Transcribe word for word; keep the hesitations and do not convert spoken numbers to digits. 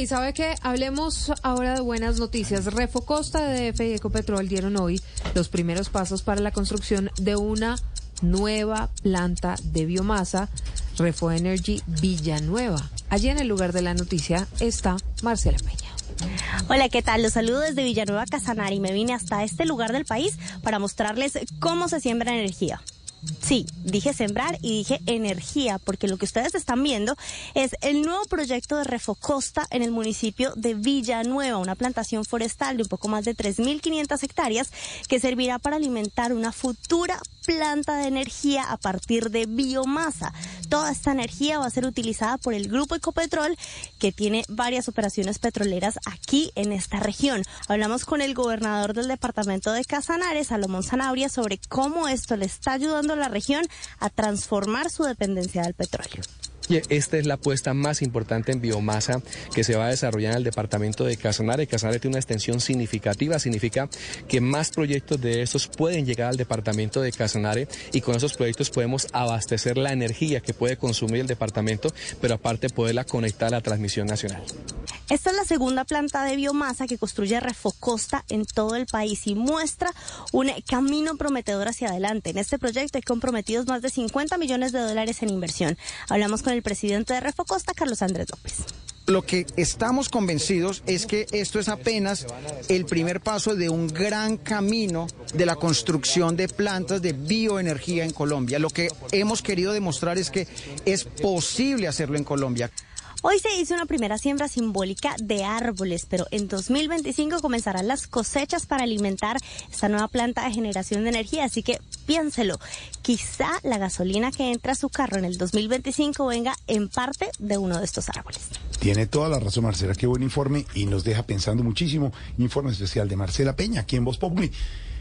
y ¿sabe qué? Hablemos ahora de buenas noticias. Refocosta, E D F y Ecopetrol dieron hoy los primeros pasos para la construcción de una nueva planta de biomasa, Refo Energy Villanueva. Allí en el lugar de la noticia está Marcela Peña. Hola, ¿qué tal? Los saludo desde Villanueva, Casanare, y me vine hasta este lugar del país para mostrarles cómo se siembra energía. Sí, dije sembrar y dije energía, porque lo que ustedes están viendo es el nuevo proyecto de Refocosta en el municipio de Villanueva, una plantación forestal de un poco más de tres mil quinientas hectáreas que servirá para alimentar una futura planta de energía a partir de biomasa. Toda esta energía va a ser utilizada por el Grupo Ecopetrol, que tiene varias operaciones petroleras aquí en esta región. Hablamos con el gobernador del departamento de Casanare, Salomón Zanabria, sobre cómo esto le está ayudando a la región a transformar su dependencia del petróleo. Esta es la apuesta más importante en biomasa que se va a desarrollar en el departamento de Casanare. Casanare tiene una extensión significativa, significa que más proyectos de estos pueden llegar al departamento de Casanare y con esos proyectos podemos abastecer la energía que puede consumir el departamento, pero aparte poderla conectar a la transmisión nacional. Esta es la segunda planta de biomasa que construye Refocosta en todo el país y muestra un camino prometedor hacia adelante. En este proyecto hay comprometidos más de cincuenta millones de dólares en inversión. Hablamos con el presidente de Refocosta, Carlos Andrés López. Lo que estamos convencidos es que esto es apenas el primer paso de un gran camino de la construcción de plantas de bioenergía en Colombia. Lo que hemos querido demostrar es que es posible hacerlo en Colombia. Hoy se hizo una primera siembra simbólica de árboles, pero en dos mil veinticinco comenzarán las cosechas para alimentar esta nueva planta de generación de energía, así que piénselo, quizá la gasolina que entra a su carro en el dos mil veinticinco venga en parte de uno de estos árboles. Tiene toda la razón, Marcela, qué buen informe y nos deja pensando muchísimo. Informe especial de Marcela Peña aquí en Voz Populi.